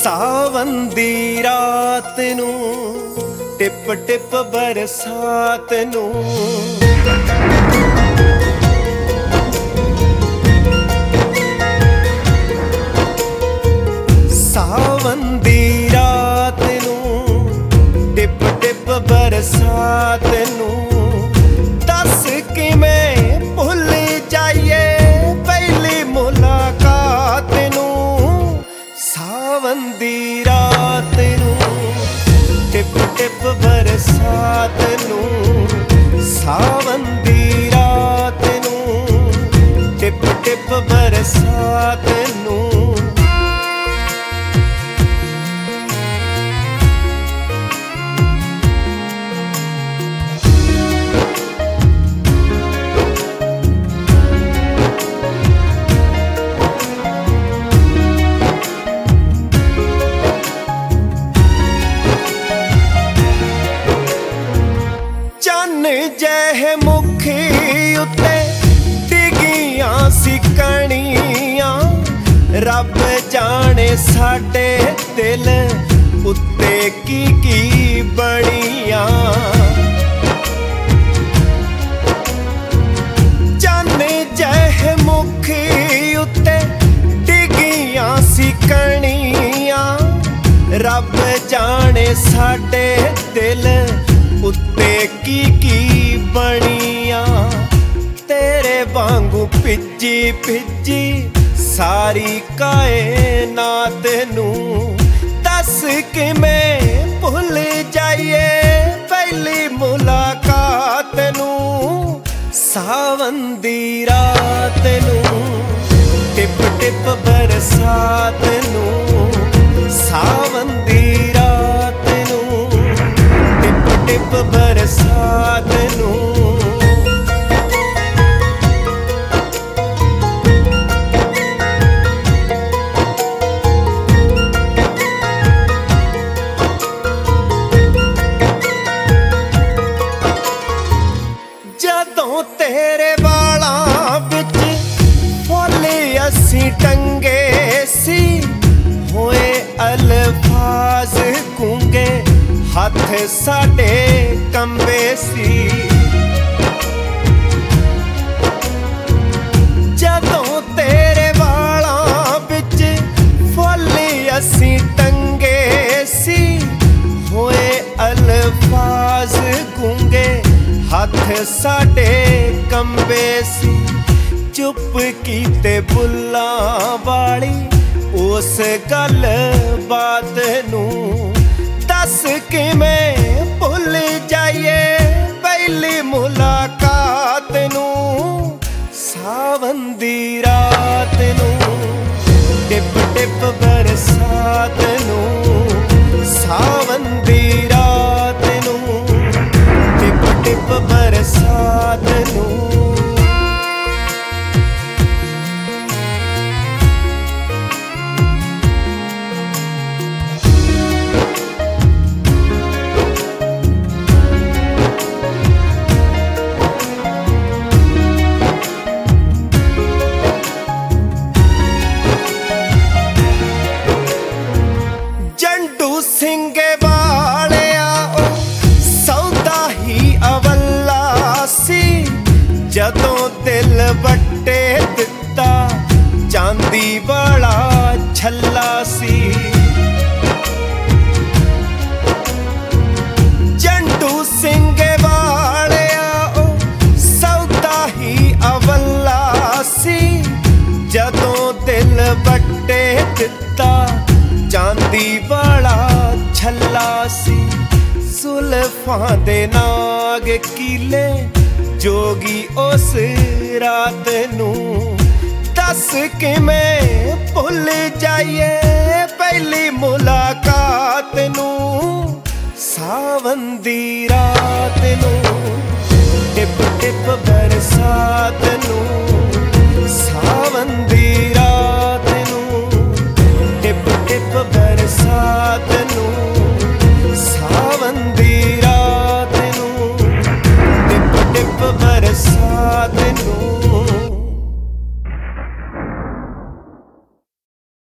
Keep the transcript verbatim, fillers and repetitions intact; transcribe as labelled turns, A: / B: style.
A: ਸਾਵਨ ਦੀ ਰਾਤ ਨੂੰ tip tip ਬਰਸਾਤ ਨੂੰ ਸਾਵਨ ਦੀ ਰਾਤ ਨੂੰ ਟਿਪ ਟਿਪ ਬਰਸਾਤ ਨੂੰ ਦੱਸ ਕਿਵੇਂ ਭੁੱਲ ਜਾਈਏ ਪਹਿਲੀ ਮੁਲਾਕਾਤ ਨੂੰ। ਸਾਵਨ ਦੀ ਰਾਤ ਨੂੰ ਟਿਪ ਟਿਪ ਬਰਸਾਤ ਨੂੰ ਸਾਵਨ ਦੀ ਰਾਤ ਨੂੰ ਟਿਪ ਟਿਪ ਬਰਸਾਤ ਨੂੰ ਜਹ ਮੁਖੀ ਉੱਤੇ ਡਿੱਗੀਆਂ ਸੀ ਕਣੀਆਂ ਰੱਬ ਜਾਣੇ ਸਾਡੇ ਦਿਲ ਉੱਤੇ ਕੀ ਕੀ ਬਣੀਆਂ। ਚੰਨ ਜਹ ਮੁਖੀ ਉੱਤੇ ਡਿੱਗੀਆਂ ਸੀ ਕਣੀਆਂ ਰੱਬ ਜਾਣੇ ਸਾਡੇ ਦਿਲ ਉੱਤੇ ਕੀ ਕੀ ਬਣੀਆਂ। ਤੇਰੇ ਵਾਂਗੂ ਭਿੱਜੀ ਭਿੱਜੀ ਸਾਰੀ ਕਾਇਨਾਤ ਨੂੰ ਦੱਸ ਕਿਵੇਂ ਭੁੱਲ ਜਾਈਏ ਪਹਿਲੀ ਮੁਲਾਕਾਤ ਨੂੰ। ਸਾਵਨ ਦੀ ਰਾਤ ਨੂੰ ਟਿਪ ਟਿਪ ਬਰਸਾਤ ਨੂੰ ਸਾਵਨ ਦੀ ਰਾਤ ਨੂੰ ਟਿਪ ਟਿਪ ਬਰਸਾਤ ਨੂੰ ਜਦੋਂ ਤੇਰੇ ਵਾਲਾਂ ਵਿੱਚ ਫੁੱਲ ਅਸੀਂ ਟੰਗੇ ਸੀ ਹੋਏ ਅਲਫਾਜ਼ ਗੂੰਗੇ ਹੱਥ ਸਾਡੇ ਕੰਬੇ ਸੀ। ਜਦੋਂ ਤੇਰੇ ਵਾਲਾਂ ਵਿੱਚ ਫੁੱਲ ਅਸੀਂ ਟੰਗੇ ਸੀ ਹੋਏ ਅਲਫਾਜ਼ ਗੂੰਗੇ ਹੱਥ ਸਾਡੇ ਕੰਬੇ ਸੀ। ਚੁੱਪ ਕੀਤੇ ਬੁੱਲਾਂ ਵਾਲੀ ਉਸ ਗੱਲ ਬਾਤ ਨੂੰ ਦੱਸ ਕਿਵੇਂ ਭੁੱਲ ਜਾਈਏ ਪਹਿਲੀ ਮੁਲਾਕਾਤ ਨੂੰ। ਸਾਵਨ ਦੀ ਰਾਤ ਨੂੰ ਟਿਪ ਟਿਪ ਬਰਸਾਤ ਨੂੰ ਸਾਵਨ ਦੀ ਰਾਤ ਨੂੰ ਟਿਪ ਟਿਪ ਬਰਸਾਤ ਨੂੰ ਸਿੰਘੇ ਵਾਲਿਆ ਉਹ ਸੌਦਾ ਹੀ ਅਵੱਲਾ ਸੀ ਜਦੋਂ ਦਿਲ ਵੱਟੇ ਦਿੱਤਾ ਚਾਂਦੀ ਵਾਲਾ ਛੱਲਾ ਸੀ। ਜੰਡੂ ਸਿੰਘੇ ਵਾਲਿਆ ਉਹ ਸੌਦਾ ਹੀ ਅਵੱਲਾ ਸੀ ਜਦੋਂ ਦਿਲ ਵੱਟੇ ਦਿੱਤਾ ਚਾਂਦੀ ਵਾਲਾ ਛੱਲਾ ਸੀ। ਜ਼ੁਲਫਾਂ ਦੇ ਨਾਗ ਕੀਲੇ ਜੋਗੀ ਉਸ ਰਾਤ ਨੂੰ ਦੱਸ ਕਿਵੇਂ ਭੁੱਲ ਜਾਈਏ ਪਹਿਲੀ ਮੁਲਾਕਾਤ ਨੂੰ। ਸਾਵਨ ਦੀ ਰਾਤ